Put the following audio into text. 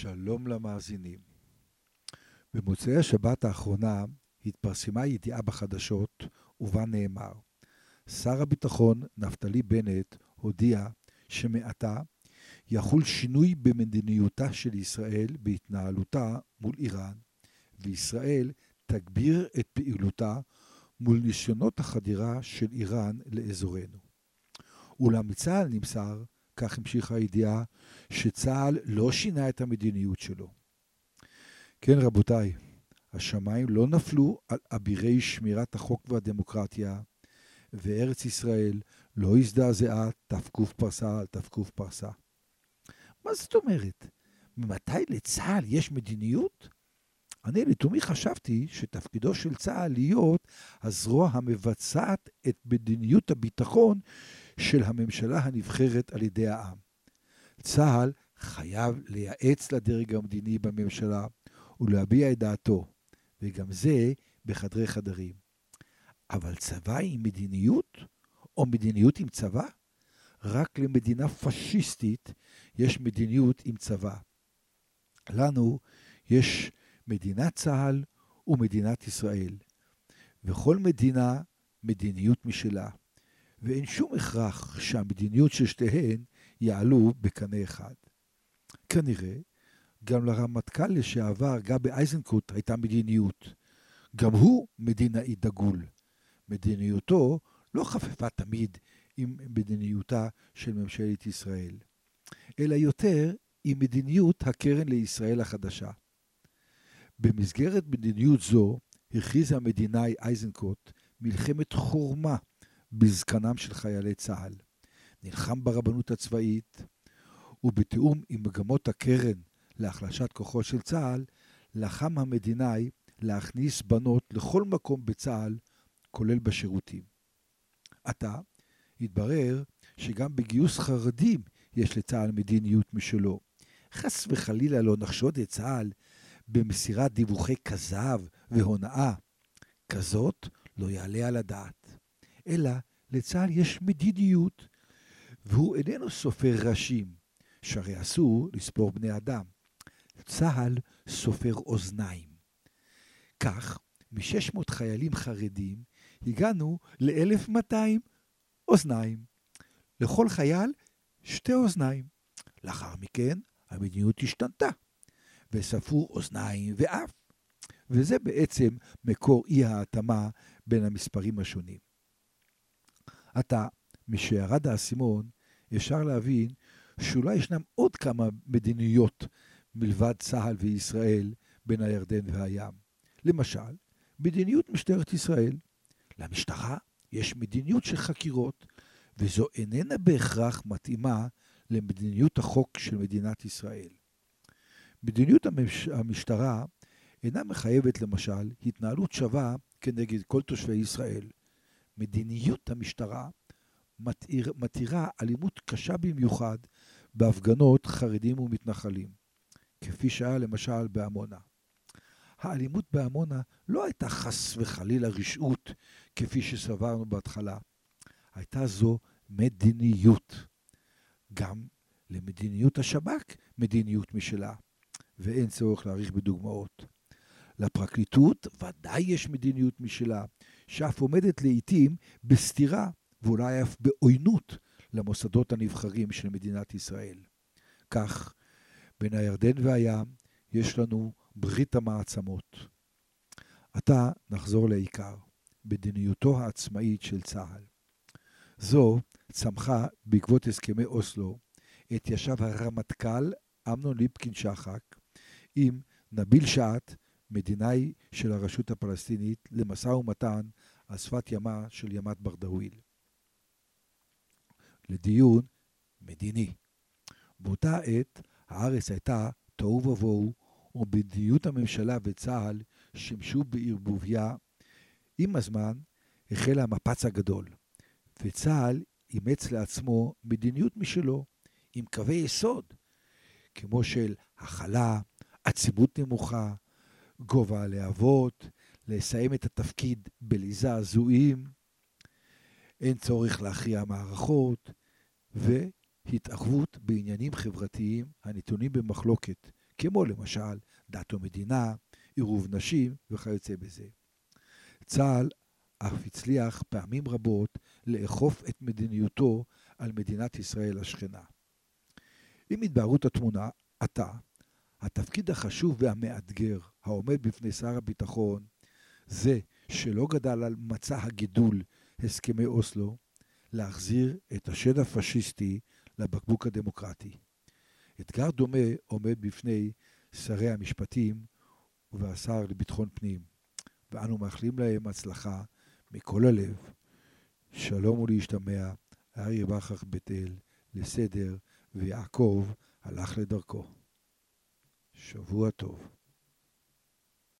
שלום למאזינים. במוצאי השבת האחרונה התפרסמה ידיעה בחדשות ובה נאמר: שר הביטחון נפתלי בנט הודיע שמעתה יחול שינוי במדיניותה של ישראל בהתנהלותה מול איראן, וישראל תגביר את פעילותה מול ניסיונות החדירה של איראן לאזורנו. אולם מצה"ל נמסר, כך המשיכה הידיעה, שצה"ל לא שינה את המדיניות שלו. כן רבותיי, השמיים לא נפלו על אבירי שמירת החוק והדמוקרטיה, וארץ ישראל לא הזדעזעה תפקוף פרסה על תפקוף פרסה. מה זאת אומרת? ממתי לצה"ל יש מדיניות? אני לתומי חשבתי שתפקידו של צה"ל להיות הזרוע המבצעת את מדיניות הביטחון של הממשלה הנבחרת על ידי העם. צה"ל חייב לייעץ לדרג המדיני בממשלה ולהביע את דעתו, וגם זה בחדרי חדרים. אבל צבא עם מדיניות, או מדיניות עם צבא? רק למדינה פשיסטית יש מדיניות עם צבא. לנו יש מדינת צה"ל ומדינת ישראל, וכל מדינה מדיניות משלה, ואין שום הכרח שהמדיניות של שתיהן יעלו בקנה אחד. כנראה, גם לרמטכ"ל לשעבר גבי איזנקוט הייתה מדיניות. גם הוא מדינאי דגול. מדיניותו לא חפפה תמיד עם מדיניותה של ממשלת ישראל, אלא יותר עם מדיניות הקרן לישראל החדשה. במסגרת מדיניות זו הכריז המדינאי איזנקוט מלחמת חורמה בזקנם של חיילי צה"ל. נלחם ברבנות הצבאית, ובתיאום עם מגמות הקרן להחלשת כוחו של צה"ל, לחם המדינאי להכניס בנות לכל מקום בצה"ל, כולל בשירותים. עתה התברר שגם בגיוס חרדים יש לצה"ל מדיניות משלו. חס וחלילה לא נחשוד את צה"ל במסירת דיווחי כזב והונאה. כזאת לא יעלה על הדעת. אלא לצה"ל יש מדיניות, והוא איננו סופר ראשים, שהרי אסור לספור בני אדם. צה"ל סופר אוזניים. כך, מ-600 חיילים חרדים הגענו ל-1200 אוזניים. לכל חייל 2 אוזניים. לאחר מכן המדיניות השתנתה, וספרו אוזניים ואף. וזה בעצם מקור אי ההתאמה בין המספרים השונים. עתה, משהרד האסימון, אפשר להבין שאולי ישנם עוד כמה מדיניות מלבד צה"ל וישראל בין הירדן והים. למשל, מדיניות משטרת ישראל. למשטרה יש מדיניות של חקירות, וזו איננה בהכרח מתאימה למדיניות החוק של מדינת ישראל. מדיניות המשטרה אינה מחייבת למשל התנהלות שווה כנגד כל תושבי ישראל. מדיניות המשטרה מתירה אלימות קשה במיוחד בהפגנות חרדים ומתנחלים, כפי שהיה למשל בעמונה. האלימות בעמונה לא הייתה חס וחלילה רשעות כפי שסברנו בהתחלה. הייתה זו מדיניות. גם למדיניות השב"כ מדיניות משלה, ואין צורך להאריך בדוגמאות. לפרקליטות ודאי יש מדיניות משלה, שאף עומדת לעתים בסתירה ואולי אף בעוינות למוסדות הנבחרים של מדינת ישראל. כך, בין הירדן והים יש לנו ברית המעצמות. עתה נחזור לעיקר, מדיניותו העצמאית של צה"ל. זו צמחה בעקבות הסכמי אוסלו, עת ישב הרמטכ"ל אמנון ליפקין שחק עם נביל שעת', מדינאי של הרשות הפלסטינית, למשא ומתן על שפת ימה של ימת ברדוויל. לדיון מדיני. באותה עת הארץ הייתה תוהו ובוהו, ומדיניות הממשלה וצה"ל שימשו בערבוביה. עם הזמן החל המפץ הגדול, וצה"ל אימץ לעצמו מדיניות משלו, עם קווי יסוד, כמו של הכלה, עצימות נמוכה, גובה הלהבות, לסיים את התפקיד בלזעזועים, אין צורך להכריע מערכות, והתערבות בעניינים חברתיים הנתונים במחלוקת, כמו למשל דת ומדינה, עירוב נשים וכיוצא בזה. צה"ל אף הצליח פעמים רבות לאכוף את מדיניותו על מדינת ישראל השכנה. עם התבהרות התמונה, עתה, התפקיד החשוב והמאתגר העומד בפני שר הביטחון זה שלא גדל על מצע הגידול הסכמי אוסלו, להחזיר את השד הפשיסטי לבקבוק הדמוקרטי. אתגר דומה עומד בפני שרי המשפטים והשר לביטחון פנים, ואנו מאחלים להם הצלחה מכל הלב. שלום ולהשתמע, אריה בכרך בית אל, לסדר, ויעקב הלך לדרכו. שבוע טוב.